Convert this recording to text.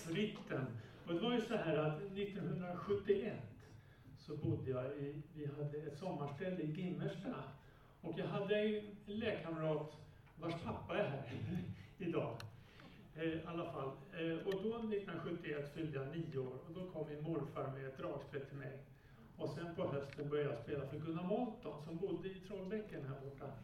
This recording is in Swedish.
Ritten. Och det var ju så här att 1971 så bodde vi hade ett sommarställe i Gimmersta. Och jag hade en läkarkamrat vars pappa är här idag. I alla fall. Och då 1971 fyllde jag 9 år och då kom min morfar med ett dragspel till mig. Och sen på hösten började jag spela för Gunnar Månsson som bodde i Trollbäcken här borta.